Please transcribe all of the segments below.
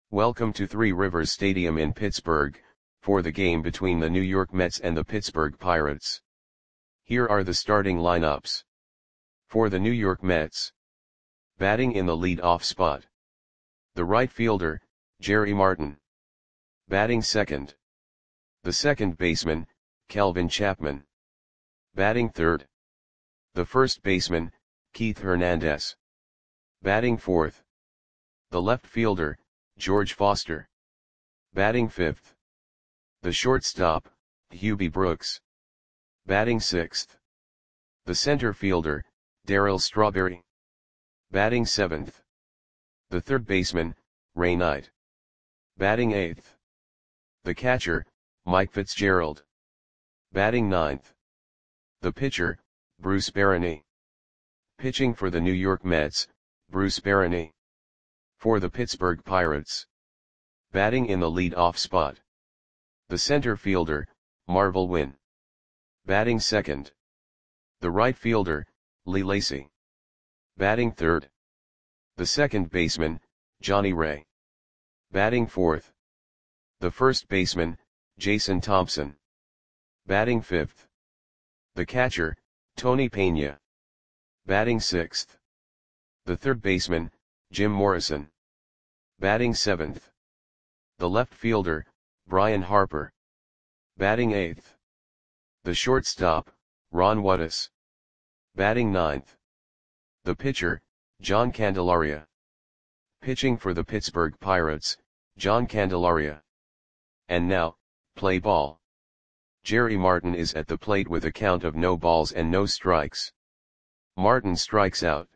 Welcome to Three Rivers Stadium in Pittsburgh, for the game between the New York Mets and the Pittsburgh Pirates. Here are the starting lineups. For the New York Mets. Batting in the lead-off spot. The right fielder, Jerry Martin. Batting second. The second baseman, Kelvin Chapman. Batting third. The first baseman, Keith Hernandez. Batting fourth. The left fielder, George Foster. Batting fifth. The shortstop, Hubie Brooks. Batting sixth. The center fielder, Darryl Strawberry. Batting seventh. The third baseman, Ray Knight. Batting eighth. The catcher, Mike Fitzgerald. Batting ninth. The pitcher, Bruce Barany. Pitching for the New York Mets, Bruce Barany. For the Pittsburgh Pirates. Batting in the lead-off spot. The center fielder, Marvel Wynn. Batting second. The right fielder, Lee Lacy. Batting third. The second baseman, Johnny Ray. Batting fourth. The first baseman, Jason Thompson. Batting fifth. The catcher, Tony Pena. Batting sixth. The third baseman, Jim Morrison. Batting seventh. The left fielder, Brian Harper. Batting eighth. The shortstop, Ron Wattis. Batting ninth. The pitcher, John Candelaria. Pitching for the Pittsburgh Pirates, John Candelaria. And now, play ball. Jerry Martin is at the plate with a count of no balls and no strikes. Martin strikes out.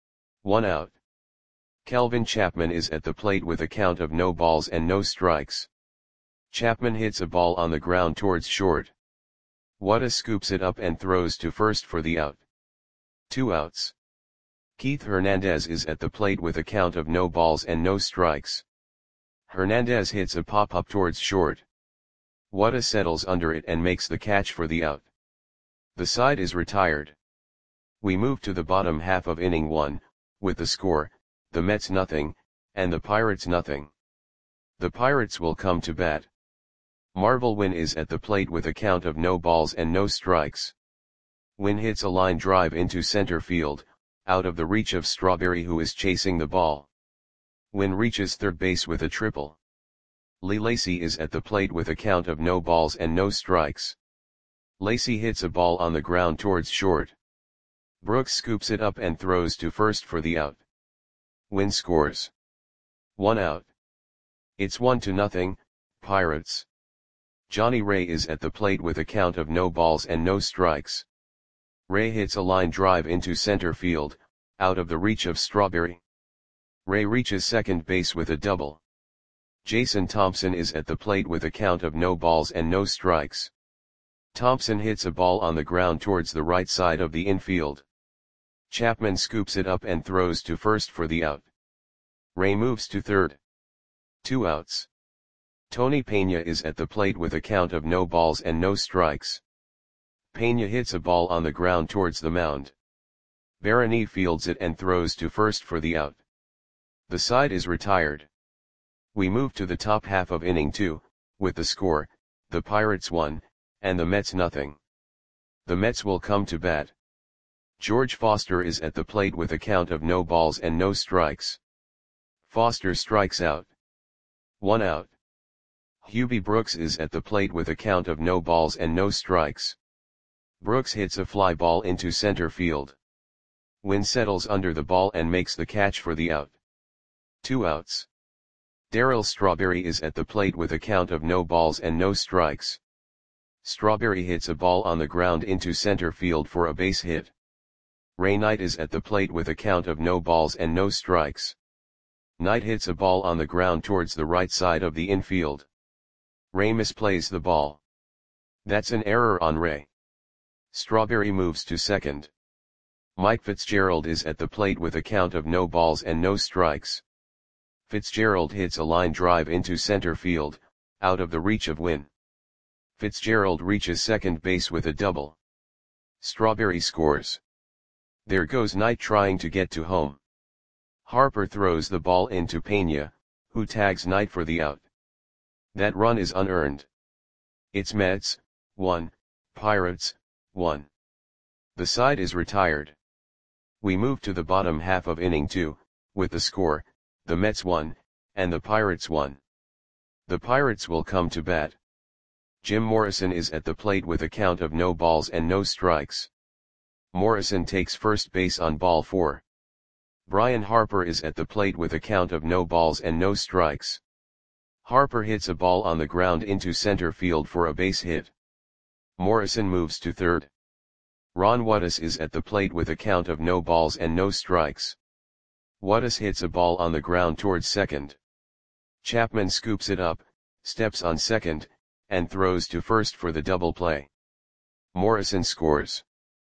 1 out. Kelvin Chapman is at the plate with a count of no balls and no strikes. Chapman hits a ball on the ground towards short. Wattis scoops it up and throws to first for the out. 2 outs. Keith Hernandez is at the plate with a count of no balls and no strikes. Hernandez hits a pop-up towards short. Wattis settles under it and makes the catch for the out. The side is retired. We move to the bottom half of inning 1, with the score, the Mets nothing, and the Pirates nothing. The Pirates will come to bat. Marvel Wynn is at the plate with a count of no balls and no strikes. Wynn hits a line drive into center field, out of the reach of Strawberry, who is chasing the ball. Wynn reaches third base with a triple. Lee Lacy is at the plate with a count of no balls and no strikes. Lacy hits a ball on the ground towards short. Brooks scoops it up and throws to first for the out. Wynn scores. 1 out. It's 1-0, Pirates. Johnny Ray is at the plate with a count of no balls and no strikes. Ray hits a line drive into center field, out of the reach of Strawberry. Ray reaches second base with a double. Jason Thompson is at the plate with a count of no balls and no strikes. Thompson hits a ball on the ground towards the right side of the infield. Chapman scoops it up and throws to first for the out. Ray moves to third. 2 outs. Tony Pena is at the plate with a count of no balls and no strikes. Pena hits a ball on the ground towards the mound. Barany fields it and throws to first for the out. The side is retired. We move to the top half of inning 2, with the score, the Pirates 1, and the Mets nothing. The Mets will come to bat. George Foster is at the plate with a count of no balls and no strikes. Foster strikes out. 1 out. Hubie Brooks is at the plate with a count of no balls and no strikes. Brooks hits a fly ball into center field. Wynn settles under the ball and makes the catch for the out. 2 outs. Darryl Strawberry is at the plate with a count of no balls and no strikes. Strawberry hits a ball on the ground into center field for a base hit. Ray Knight is at the plate with a count of no balls and no strikes. Knight hits a ball on the ground towards the right side of the infield. Ray misplays the ball. That's an error on Ray. Strawberry moves to second. Mike Fitzgerald is at the plate with a count of no balls and no strikes. Fitzgerald hits a line drive into center field, out of the reach of Wynn. Fitzgerald reaches second base with a double. Strawberry scores. There goes Knight trying to get to home. Harper throws the ball into Pena, who tags Knight for the out. That run is unearned. It's Mets, 1, Pirates, 1. The side is retired. We move to the bottom half of inning 2, with the score, the Mets 1, and the Pirates 1. The Pirates will come to bat. Jim Morrison is at the plate with a count of no balls and no strikes. Morrison takes first base on ball 4. Brian Harper is at the plate with a count of no balls and no strikes. Harper hits a ball on the ground into center field for a base hit. Morrison moves to third. Ron Wattis is at the plate with a count of no balls and no strikes. Wattis hits a ball on the ground towards second. Chapman scoops it up, steps on second, and throws to first for the double play. Morrison scores.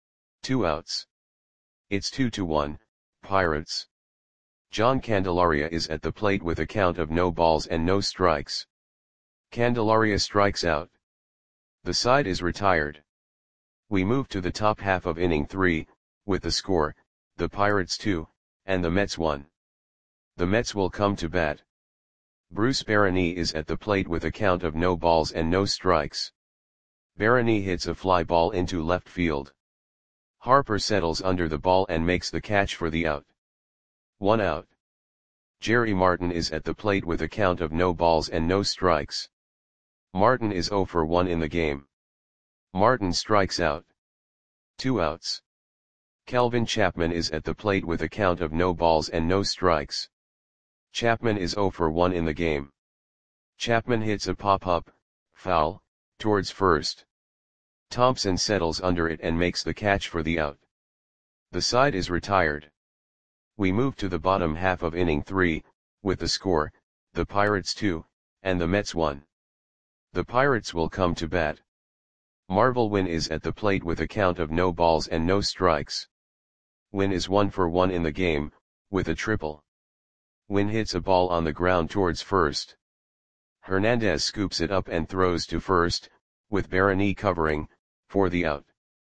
2 outs. It's 2-1, Pirates. John Candelaria is at the plate with a count of no balls and no strikes. Candelaria strikes out. The side is retired. We move to the top half of inning 3, with the score, the Pirates 2, and the Mets 1. The Mets will come to bat. Bruce Barany is at the plate with a count of no balls and no strikes. Barany hits a fly ball into left field. Harper settles under the ball and makes the catch for the out. 1 out. Jerry Martin is at the plate with a count of no balls and no strikes. Martin is 0 for 1 in the game. Martin strikes out. 2 outs. Kelvin Chapman is at the plate with a count of no balls and no strikes. Chapman is 0 for 1 in the game. Chapman hits a pop-up, foul, towards first. Thompson settles under it and makes the catch for the out. The side is retired. We move to the bottom half of inning 3, with the score, the Pirates 2, and the Mets 1. The Pirates will come to bat. Marvel Wynn is at the plate with a count of no balls and no strikes. Wynn is 1 for 1 in the game, with a triple. Wynn hits a ball on the ground towards first. Hernandez scoops it up and throws to first, with Barany covering, for the out.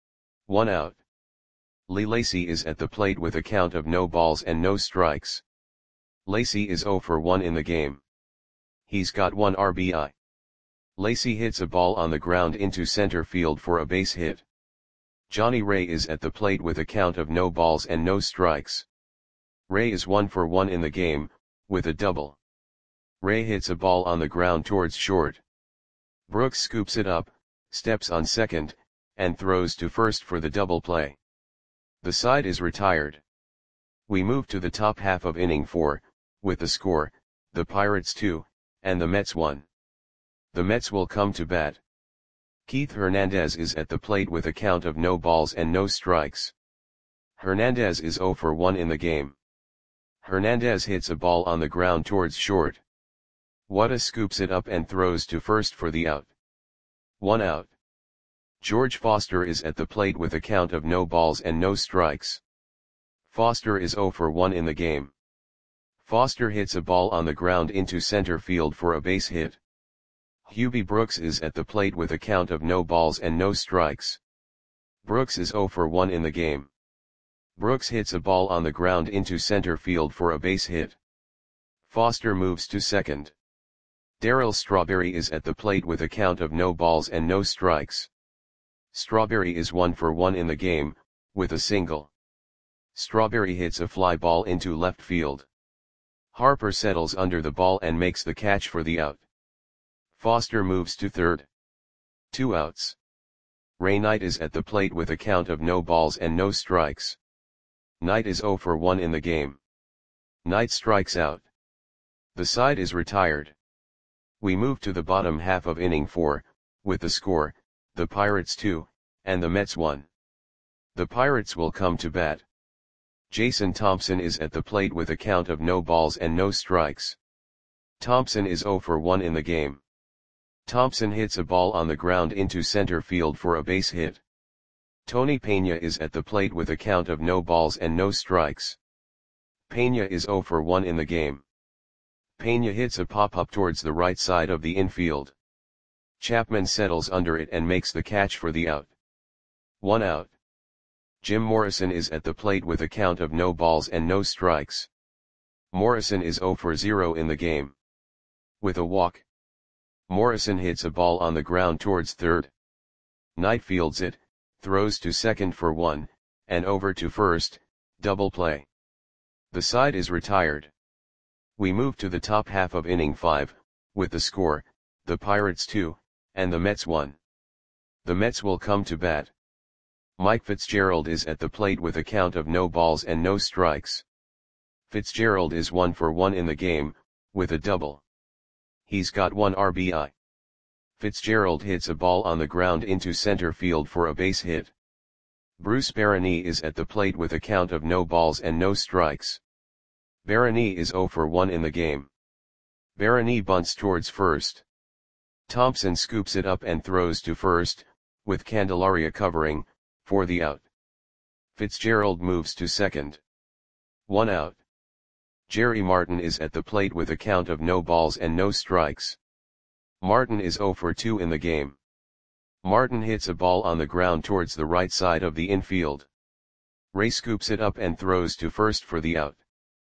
1 out. Lee Lacy is at the plate with a count of no balls and no strikes. Lacy is 0 for 1 in the game. He's got 1 RBI. Lacy hits a ball on the ground into center field for a base hit. Johnny Ray is at the plate with a count of no balls and no strikes. Ray is 1 for 1 in the game, with a double. Ray hits a ball on the ground towards short. Brooks scoops it up, steps on second, and throws to first for the double play. The side is retired. We move to the top half of inning 4, with the score, the Pirates 2, and the Mets 1. The Mets will come to bat. Keith Hernandez is at the plate with a count of no balls and no strikes. Hernandez is 0 for 1 in the game. Hernandez hits a ball on the ground towards short. Wattis scoops it up and throws to first for the out. 1 out. George Foster is at the plate with a count of no balls and no strikes. Foster is 0 for 1 in the game. Foster hits a ball on the ground into center field for a base hit. Hubie Brooks is at the plate with a count of no balls and no strikes. Brooks is 0 for 1 in the game. Brooks hits a ball on the ground into center field for a base hit. Foster moves to second. Darryl Strawberry is at the plate with a count of no balls and no strikes. Strawberry is 1 for 1 in the game, with a single. Strawberry hits a fly ball into left field. Harper settles under the ball and makes the catch for the out. Foster moves to third. 2 outs. Ray Knight is at the plate with a count of no balls and no strikes. Knight is 0 for 1 in the game. Knight strikes out. The side is retired. We move to the bottom half of inning 4, with the score, the Pirates 2, and the Mets 1. The Pirates will come to bat. Jason Thompson is at the plate with a count of no balls and no strikes. Thompson is 0 for 1 in the game. Thompson hits a ball on the ground into center field for a base hit. Tony Pena is at the plate with a count of no balls and no strikes. Pena is 0 for 1 in the game. Pena hits a pop-up towards the right side of the infield. Chapman settles under it and makes the catch for the out. 1 out. Jim Morrison is at the plate with a count of no balls and no strikes. Morrison is 0 for 0 in the game. with a walk. Morrison hits a ball on the ground towards third. Knight fields it, throws to second for one, and over to first, double play. The side is retired. We move to the top half of inning 5, with the score, the Pirates 2, and the Mets 1. The Mets will come to bat. Mike Fitzgerald is at the plate with a count of no balls and no strikes. Fitzgerald is 1 for 1 in the game, with a double. He's got 1 RBI. Fitzgerald hits a ball on the ground into center field for a base hit. Bruce Barany is at the plate with a count of no balls and no strikes. Barany is 0 for 1 in the game. Barany bunts towards first. Thompson scoops it up and throws to first, with Candelaria covering, for the out. Fitzgerald moves to second. 1 out. Jerry Martin is at the plate with a count of no balls and no strikes. Martin is 0 for 2 in the game. Martin hits a ball on the ground towards the right side of the infield. Ray scoops it up and throws to first for the out.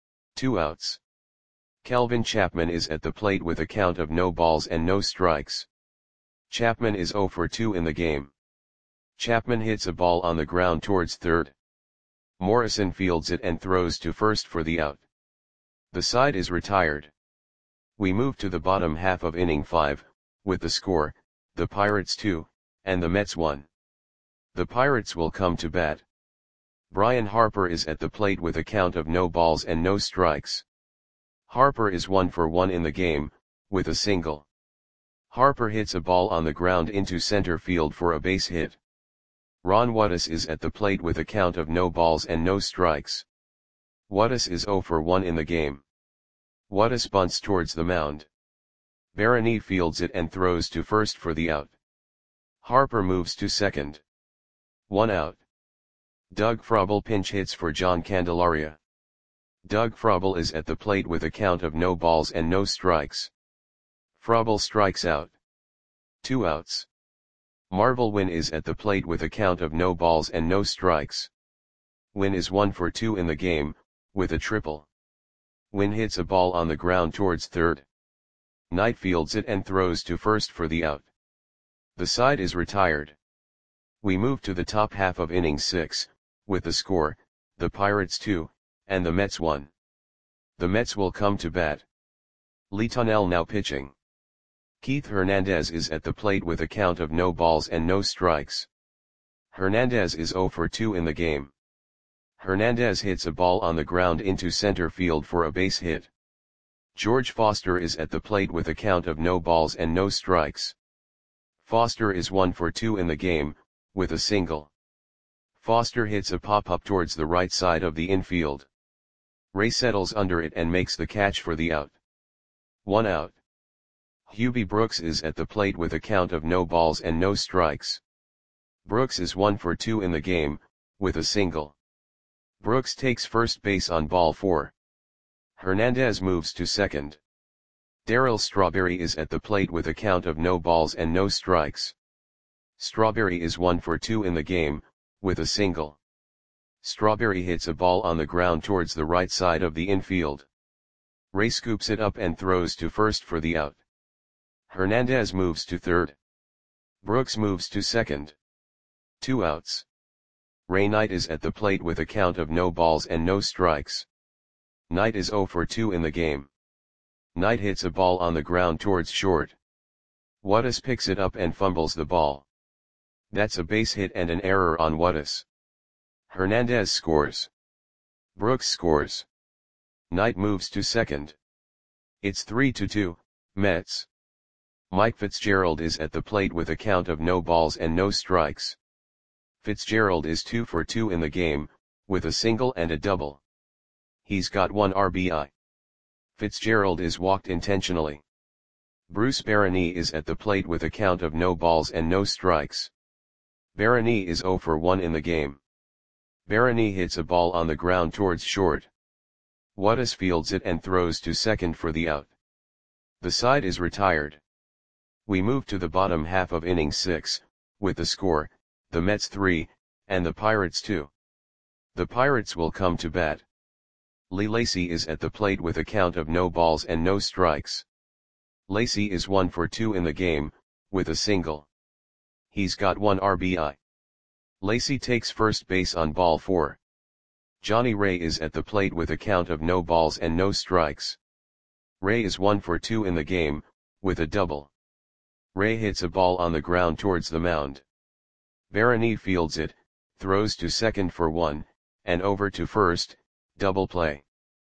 2 outs. Calvin Chapman is at the plate with a count of no balls and no strikes. Chapman is 0 for 2 in the game. Chapman hits a ball on the ground towards third. Morrison fields it and throws to first for the out. The side is retired. We move to the bottom half of inning 5, with the score, the Pirates 2, and the Mets 1. The Pirates will come to bat. Brian Harper is at the plate with a count of no balls and no strikes. Harper is 1 for 1 in the game, with a single. Harper hits a ball on the ground into center field for a base hit. Ron Wattis is at the plate with a count of no balls and no strikes. Wattis is 0 for 1 in the game. Wattis bunts towards the mound. Barany fields it and throws to first for the out. Harper moves to second. 1 out. Doug Frobel pinch hits for John Candelaria. Doug Frobel is at the plate with a count of no balls and no strikes. Frobel strikes out. 2 outs. Marvel Wynn is at the plate with a count of no balls and no strikes. Wynn is 1 for 2 in the game, with a triple. Wynn hits a ball on the ground towards third. Knight fields it and throws to first for the out. The side is retired. We move to the top half of inning 6, with the score, the Pirates 2, and the Mets 1. The Mets will come to bat. Lee Tunnell now pitching. Keith Hernandez is at the plate with a count of no balls and no strikes. Hernandez is 0 for 2 in the game. Hernandez hits a ball on the ground into center field for a base hit. George Foster is at the plate with a count of no balls and no strikes. Foster is 1 for 2 in the game, with a single. Foster hits a pop-up towards the right side of the infield. Ray settles under it and makes the catch for the out. 1 out. Hubie Brooks is at the plate with a count of no balls and no strikes. Brooks is 1 for 2 in the game, with a single. Brooks takes first base on ball 4. Hernandez moves to second. Darryl Strawberry is at the plate with a count of no balls and no strikes. Strawberry is 1 for 2 in the game, with a single. Strawberry hits a ball on the ground towards the right side of the infield. Ray scoops it up and throws to first for the out. Hernandez moves to third. Brooks moves to second. 2 outs. Ray Knight is at the plate with a count of no balls and no strikes. Knight is 0 for 2 in the game. Knight hits a ball on the ground towards short. Wattis picks it up and fumbles the ball. That's a base hit and an error on Wattis. Hernandez scores. Brooks scores. Knight moves to second. It's 3-2, Mets. Mike Fitzgerald is at the plate with a count of no balls and no strikes. Fitzgerald is 2 for 2 in the game, with a single and a double. He's got 1 RBI. Fitzgerald is walked intentionally. Bruce Barany is at the plate with a count of no balls and no strikes. Barany is 0 for 1 in the game. Barany hits a ball on the ground towards short. Wattis fields it and throws to second for the out. The side is retired. We move to the bottom half of inning 6, with the score, the Mets 3, and the Pirates 2. The Pirates will come to bat. Lee Lacy is at the plate with a count of no balls and no strikes. Lacy is 1 for 2 in the game, with a single. He's got 1 RBI. Lacy takes first base on ball 4. Johnny Ray is at the plate with a count of no balls and no strikes. Ray is 1 for 2 in the game, with a double. Ray hits a ball on the ground towards the mound. Barony fields it, throws to second for 1, and over to first, double play.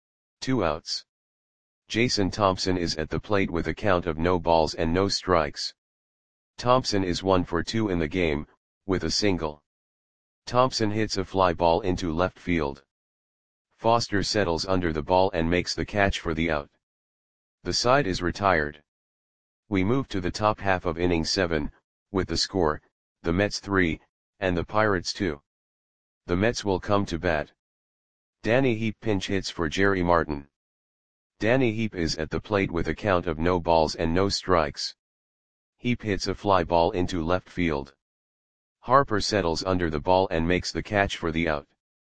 2 outs. Jason Thompson is at the plate with a count of no balls and no strikes. Thompson is 1 for 2 in the game, with a single. Thompson hits a fly ball into left field. Foster settles under the ball and makes the catch for the out. The side is retired. We move to the top half of inning 7, with the score, the Mets 3, and the Pirates 2. The Mets will come to bat. Danny Heap pinch hits for Jerry Martin. Danny Heap is at the plate with a count of no balls and no strikes. Heap hits a fly ball into left field. Harper settles under the ball and makes the catch for the out.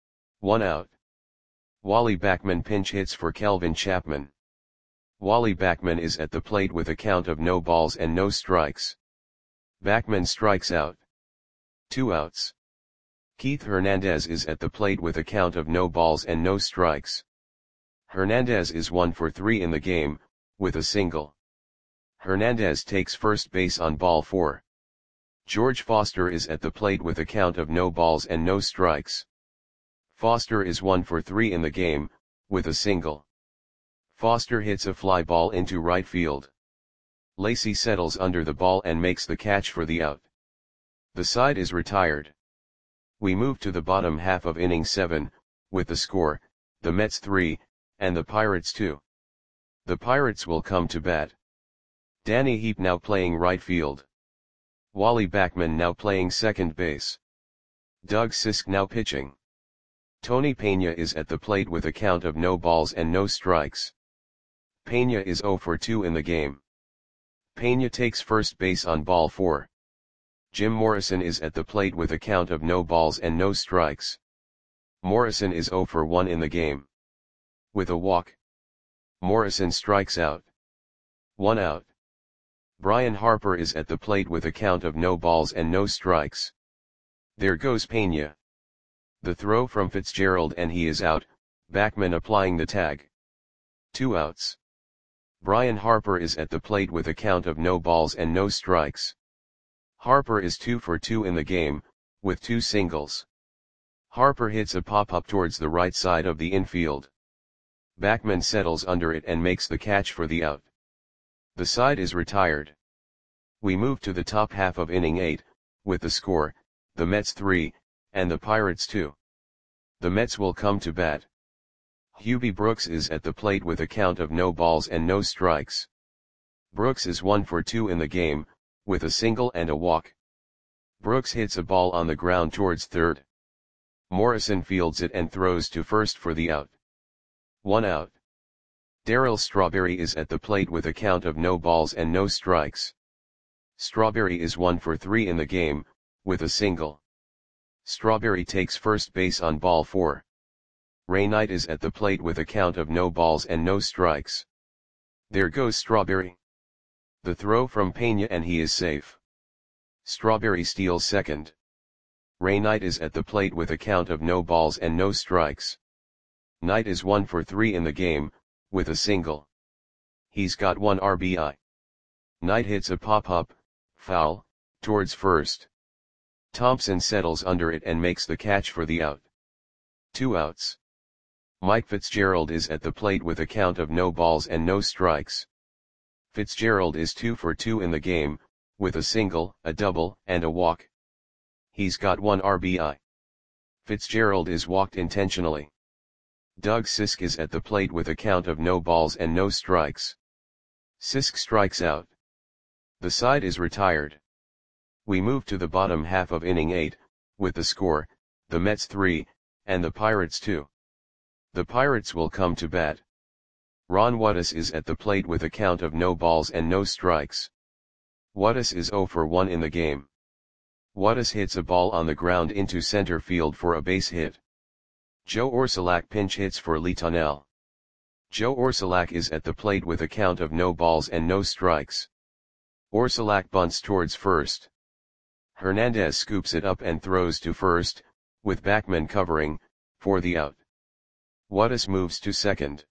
1 out. Wally Backman pinch hits for Kelvin Chapman. Wally Backman is at the plate with a count of no balls and no strikes. Backman strikes out. 2 outs. Keith Hernandez is at the plate with a count of no balls and no strikes. Hernandez is 1 for 3 in the game, with a single. Hernandez takes first base on ball 4. George Foster is at the plate with a count of no balls and no strikes. Foster is 1 for 3 in the game, with a single. Foster hits a fly ball into right field. Lacy settles under the ball and makes the catch for the out. The side is retired. We move to the bottom half of inning 7, with the score, the Mets 3, and the Pirates 2. The Pirates will come to bat. Danny Heap now playing right field. Wally Backman now playing second base. Doug Sisk now pitching. Tony Pena is at the plate with a count of no balls and no strikes. Pena is 0 for 2 in the game. Pena takes first base on ball 4. Jim Morrison is at the plate with a count of no balls and no strikes. Morrison is 0 for 1 in the game. With a walk, Morrison strikes out. 1 out. Brian Harper is at the plate with a count of no balls and no strikes. There goes Pena. The throw from Fitzgerald and he is out, Backman applying the tag. 2 outs. Brian Harper is at the plate with a count of no balls and no strikes. Harper is 2 for 2 in the game, with 2 singles. Harper hits a pop-up towards the right side of the infield. Backman settles under it and makes the catch for the out. The side is retired. We move to the top half of inning 8, with the score, the Mets 3, and the Pirates 2. The Mets will come to bat. Hubie Brooks is at the plate with a count of no balls and no strikes. Brooks is 1 for 2 in the game, with a single and a walk. Brooks hits a ball on the ground towards third. Morrison fields it and throws to first for the out. 1 out. Darryl Strawberry is at the plate with a count of no balls and no strikes. Strawberry is 1 for 3 in the game, with a single. Strawberry takes first base on ball 4. Ray Knight is at the plate with a count of no balls and no strikes. There goes Strawberry. The throw from Pena and he is safe. Strawberry steals second. Ray Knight is at the plate with a count of no balls and no strikes. Knight is 1 for 3 in the game, with a single. He's got 1 RBI. Knight hits a pop-up, foul, towards first. Thompson settles under it and makes the catch for the out. 2 outs. Mike Fitzgerald is at the plate with a count of no balls and no strikes. Fitzgerald is 2 for 2 in the game, with a single, a double, and a walk. He's got 1 RBI. Fitzgerald is walked intentionally. Doug Sisk is at the plate with a count of no balls and no strikes. Sisk strikes out. The side is retired. We move to the bottom half of inning 8, with the score, the Mets 3, and the Pirates 2. The Pirates will come to bat. Ron Wattis is at the plate with a count of no balls and no strikes. Wattis is 0 for 1 in the game. Wattis hits a ball on the ground into center field for a base hit. Joe Orsulak pinch hits for Lee Tunnell. Joe Orsulak is at the plate with a count of no balls and no strikes. Orsulak bunts towards first. Hernandez scoops it up and throws to first, with Backman covering, for the out. Juarez moves to second.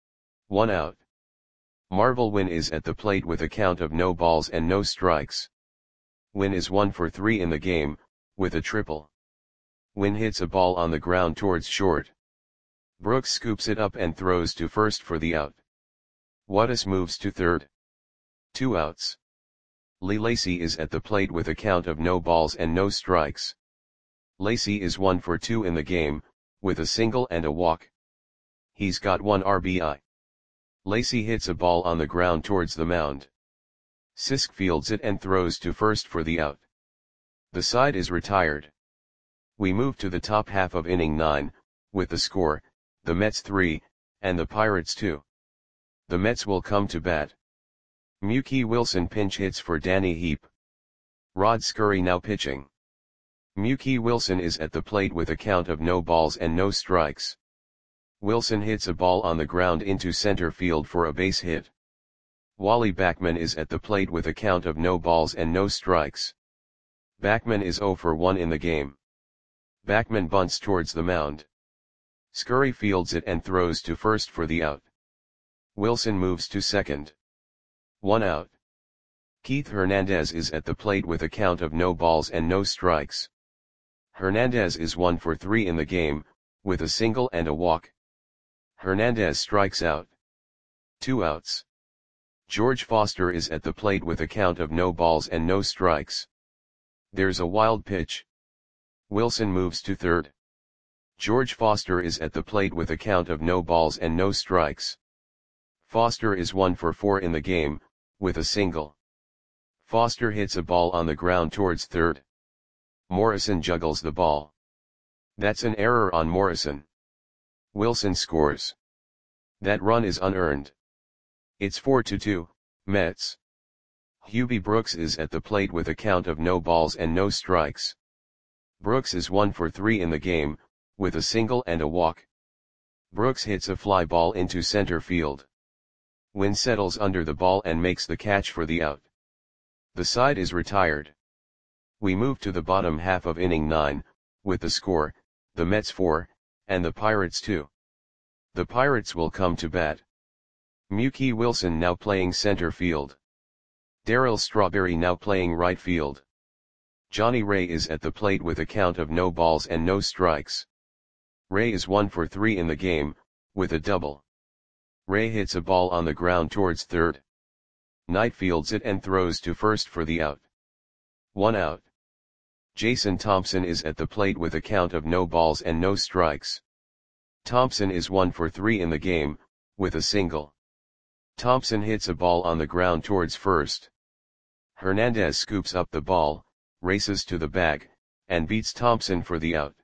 1 out. Marvel Wynn is at the plate with a count of no balls and no strikes. Wynn is 1 for 3 in the game, with a triple. Wynn hits a ball on the ground towards short. Brooks scoops it up and throws to first for the out. Juarez moves to third. 2 outs. Lee Lacy is at the plate with a count of no balls and no strikes. Lacy is 1 for 2 in the game, with a single and a walk. He's got 1 RBI. Lacy hits a ball on the ground towards the mound. Sisk fields it and throws to first for the out. The side is retired. We move to the top half of inning 9, with the score, the Mets 3, and the Pirates 2. The Mets will come to bat. Mookie Wilson pinch hits for Danny Heap. Rod Scurry now pitching. Mookie Wilson is at the plate with a count of no balls and no strikes. Wilson hits a ball on the ground into center field for a base hit. Wally Backman is at the plate with a count of no balls and no strikes. Backman is 0 for 1 in the game. Backman bunts towards the mound. Scurry fields it and throws to first for the out. Wilson moves to second. 1 out. Keith Hernandez is at the plate with a count of no balls and no strikes. Hernandez is 1 for 3 in the game, with a single and a walk. Hernandez strikes out. 2 outs. George Foster is at the plate with a count of no balls and no strikes. There's a wild pitch. Wilson moves to third. George Foster is at the plate with a count of no balls and no strikes. Foster is 1 for 4 in the game, with a single. Foster hits a ball on the ground towards third. Morrison juggles the ball. That's an error on Morrison. Wilson scores. That run is unearned. It's 4-2, Mets. Hubie Brooks is at the plate with a count of no balls and no strikes. Brooks is 1 for 3 in the game, with a single and a walk. Brooks hits a fly ball into center field. Wynn settles under the ball and makes the catch for the out. The side is retired. We move to the bottom half of inning 9, with the score, the Mets 4, and the Pirates 2. The Pirates will come to bat. Mookie Wilson now playing center field. Darryl Strawberry now playing right field. Johnny Ray is at the plate with a count of no balls and no strikes. Ray is 1 for 3 in the game, with a double. Ray hits a ball on the ground towards third. Knight fields it and throws to first for the out. 1 out. Jason Thompson is at the plate with a count of no balls and no strikes. Thompson is 1 for 3 in the game, with a single. Thompson hits a ball on the ground towards first. Hernandez scoops up the ball, races to the bag, and beats Thompson for the out.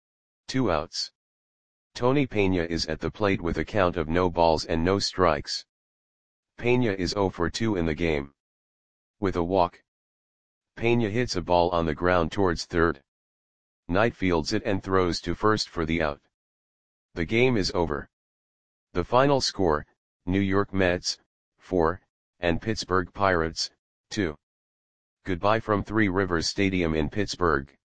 2 outs. Tony Peña is at the plate with a count of no balls and no strikes. Peña is 0 for 2 in the game. With a walk. Peña hits a ball on the ground towards third. Knight fields it and throws to first for the out. The game is over. The final score, New York Mets, 4, and Pittsburgh Pirates, 2. Goodbye from Three Rivers Stadium in Pittsburgh.